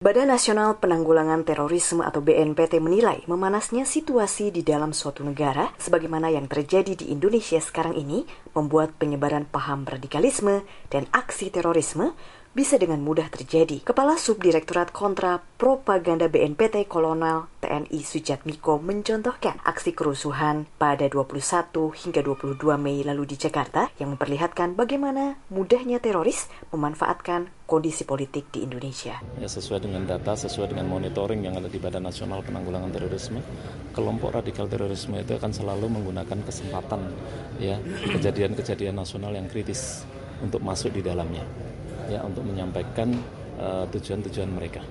Badan Nasional Penanggulangan Terorisme atau BNPT menilai memanasnya situasi di dalam suatu negara sebagaimana yang terjadi di Indonesia sekarang ini membuat penyebaran paham radikalisme dan aksi terorisme bisa dengan mudah terjadi. Kepala Subdirektorat Kontra Propaganda BNPT Kolonel TNI Sujatmiko mencontohkan aksi kerusuhan pada 21 hingga 22 Mei lalu di Jakarta yang memperlihatkan bagaimana mudahnya teroris memanfaatkan kondisi politik di Indonesia. Ya, sesuai dengan data, sesuai dengan monitoring yang ada di Badan Nasional Penanggulangan Terorisme, kelompok radikal terorisme itu akan selalu menggunakan kesempatan ya kejadian-kejadian nasional yang kritis untuk masuk di dalamnya. Ya, untuk menyampaikan tujuan-tujuan mereka.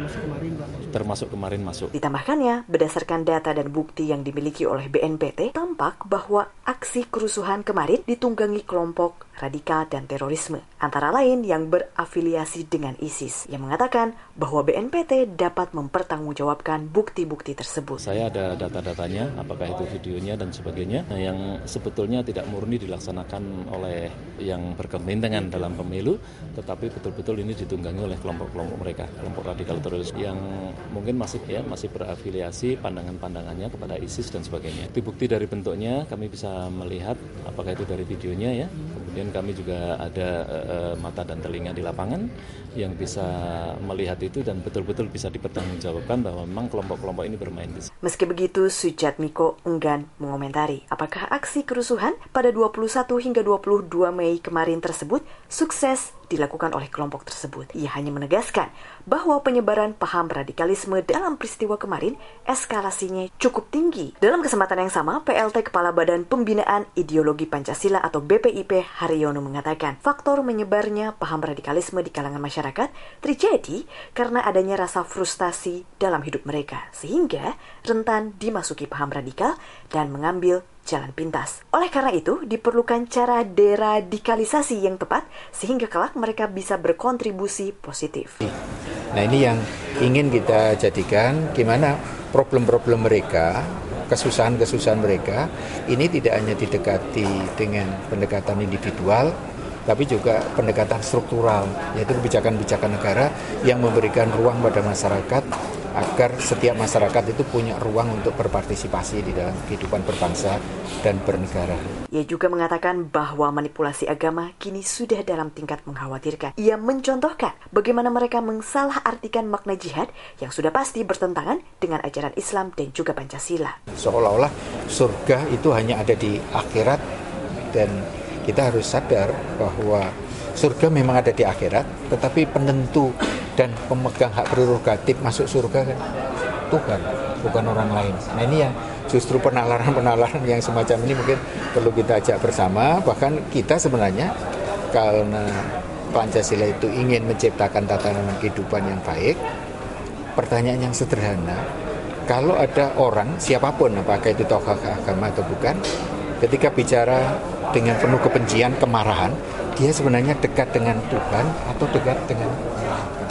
Termasuk kemarin masuk. Ditambahkannya, berdasarkan data dan bukti yang dimiliki oleh BNPT, tampak bahwa aksi kerusuhan kemarin ditunggangi kelompok radikal dan terorisme, antara lain yang berafiliasi dengan ISIS, yang mengatakan bahwa BNPT dapat mempertanggungjawabkan bukti-bukti tersebut. Saya ada data-datanya, apakah itu videonya dan sebagainya, yang sebetulnya tidak murni dilaksanakan oleh yang berkepentingan dalam pemilu, tetapi betul-betul ini ditunggangi oleh kelompok-kelompok mereka, kelompok radikal teroris yang mungkin masih berafiliasi pandangan-pandangannya kepada ISIS dan sebagainya. Bukti dari bentuknya kami bisa melihat apakah itu dari videonya ya. Kemudian kami juga ada mata dan telinga di lapangan yang bisa melihat itu dan betul-betul bisa dipertanggungjawabkan bahwa memang kelompok-kelompok ini bermain di sini. Meski begitu, Sujatmiko enggan mengomentari apakah aksi kerusuhan pada 21 hingga 22 Mei kemarin tersebut sukses dilakukan oleh kelompok tersebut. Ia hanya menegaskan bahwa penyebaran paham radikalisme dalam peristiwa kemarin eskalasinya cukup tinggi. Dalam kesempatan yang sama, PLT Kepala Badan Pembinaan Ideologi Pancasila atau BPIP Haryono mengatakan faktor menyebarnya paham radikalisme di kalangan masyarakat terjadi karena adanya rasa frustasi dalam hidup mereka, sehingga rentan dimasuki paham radikal dan mengambil jalan pintas. Oleh karena itu, diperlukan cara deradikalisasi yang tepat sehingga kelak mereka bisa berkontribusi positif. Nah, ini yang ingin kita jadikan gimana problem-problem mereka, kesusahan-kesusahan mereka ini tidak hanya didekati dengan pendekatan individual, tapi juga pendekatan struktural, yaitu kebijakan-kebijakan negara yang memberikan ruang pada masyarakat agar setiap masyarakat itu punya ruang untuk berpartisipasi di dalam kehidupan berbangsa dan bernegara. Ia juga mengatakan bahwa manipulasi agama kini sudah dalam tingkat mengkhawatirkan. Ia mencontohkan bagaimana mereka mensalahartikan makna jihad yang sudah pasti bertentangan dengan ajaran Islam dan juga Pancasila. Seolah-olah surga itu hanya ada di akhirat dan kita harus sadar bahwa surga memang ada di akhirat, tetapi penentu dan pemegang hak prerogatif masuk surga kan Tuhan, bukan orang lain. Nah, ini yang justru penalaran-penalaran yang semacam ini mungkin perlu kita ajak bersama. Bahkan kita sebenarnya karena Pancasila itu ingin menciptakan tatanan kehidupan yang baik, pertanyaan yang sederhana, kalau ada orang, siapapun, apakah itu tokoh agama atau bukan, ketika bicara dengan penuh kebencian, kemarahan, dia sebenarnya dekat dengan Tuhan atau dekat dengan neraka.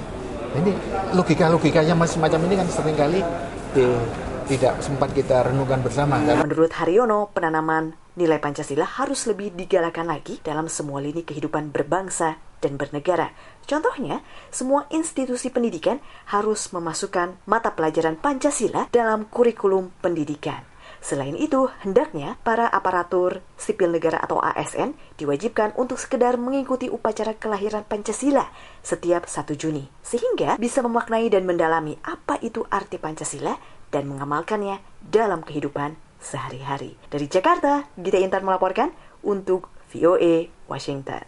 Ini logika-logikanya semacam ini kan seringkali tidak sempat kita renungkan bersama. Menurut Haryono, penanaman nilai Pancasila harus lebih digalakan lagi dalam semua lini kehidupan berbangsa dan bernegara. Contohnya, semua institusi pendidikan harus memasukkan mata pelajaran Pancasila dalam kurikulum pendidikan. Selain itu, hendaknya para aparatur sipil negara atau ASN diwajibkan untuk sekedar mengikuti upacara kelahiran Pancasila setiap 1 Juni, sehingga bisa memaknai dan mendalami apa itu arti Pancasila dan mengamalkannya dalam kehidupan sehari-hari. Dari Jakarta, Gita Intan melaporkan untuk VOA Washington.